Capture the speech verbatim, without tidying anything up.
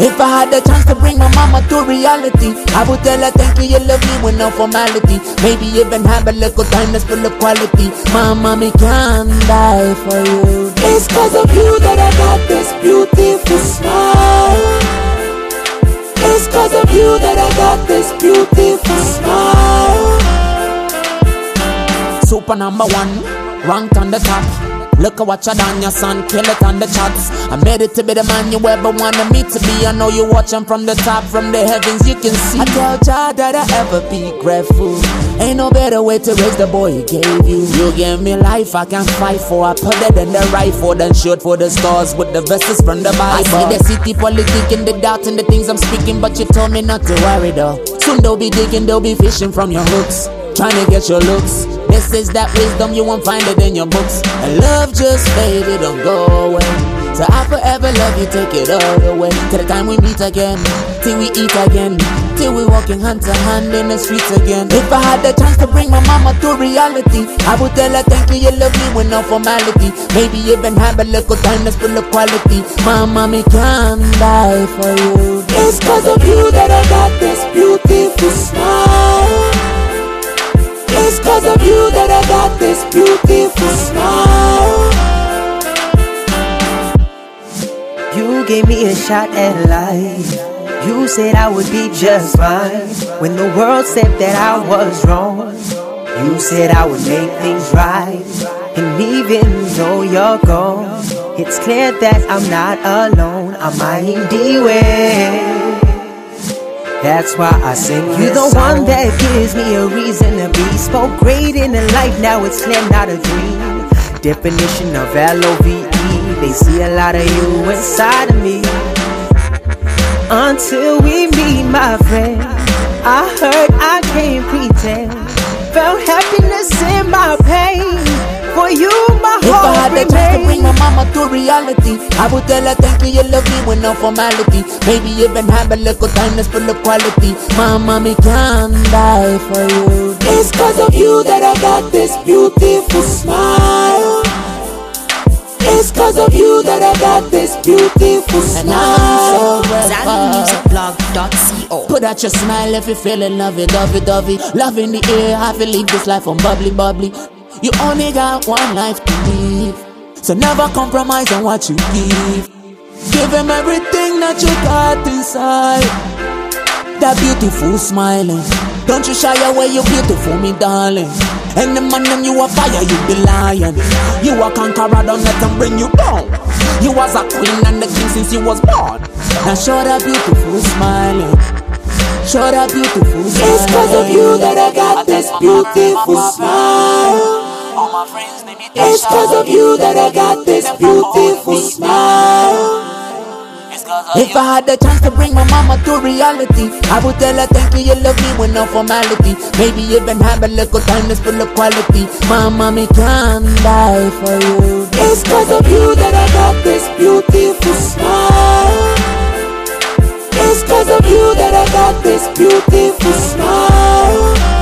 If I had the chance to bring my mama to reality, I would tell her thank you, you love me with no formality. Maybe even have a little kindness full of quality. Mama, me can die for you. It's cause of you that I got this beautiful smile. It's cause of you that I got this beautiful smile. Super number one, ranked on the top. Look at what you done, your son, kill it on the charts. I made it to be the man you ever wanted me to be. I know you watching from the top, from the heavens you can see. I tell God that I ever be grateful. Ain't no better way to raise the boy he gave you. You gave me life I can fight for. I put it in the rifle, then shoot for the stars with the verses from the Bible. I see the city politic and the doubt and the things I'm speaking, but you told me not to worry though. Soon they'll be digging, they'll be fishing from your hooks, trying to get your looks. This is that wisdom, you won't find it in your books. And love just, baby, don't go away. So I forever love you, take it all the way. Till the time we meet again, till we eat again, till we walking hand to hand in the streets again. If I had the chance to bring my mama to reality, I would tell her thank you, you love me with no formality. Maybe even have a little kindness full of quality. Mama, me can die for you. It's cause of you that I got this beautiful smile. It's cause of you that I got this beautiful smile. You gave me a shot at life. You said I would be just fine. When the world said that I was wrong, you said I would make things right. And even though you're gone, it's clear that I'm not alone. I'm minding way. That's why I sing you. You're the song. One that gives me a reason to be. Spoke great in the life, now it's clear, not a dream. Definition of L O V E. They see a lot of you inside of me. Until we meet, my friend, I heard I can't pretend. Felt happiness in my pain. For you, my if heart I had the chance to bring my mama to reality, I would tell her thank you, you love me with no formality. Maybe even have a little kindness full of quality. Mama, me can die for you. It's cause of you that I got this beautiful smile. It's cause of you that I got this beautiful smile. Zali Music Blog dot co. Put out your smile if you feeling lovey, dovey, dovey. Love in the air, I feel live this life on bubbly, bubbly. You only got one life to live, so never compromise on what you give. Give him everything that you got inside. That beautiful smiling. Don't you shy away, you beautiful, me darling. And the man them you a fire, you the lion. You a conqueror, don't let them bring you down. You was a queen and the king since you was born. Now show that beautiful smiling. Show that beautiful smiling. It's cause of you that I got this beautiful smile. It's cause of you that I got this beautiful smile. If I had the chance to bring my mama to reality, I would tell her thank you, you love me with no formality. Maybe even have a little kindness full of quality. Mama, me can die for you. It's cause of you that I got this beautiful smile. It's cause of you that I got this beautiful smile.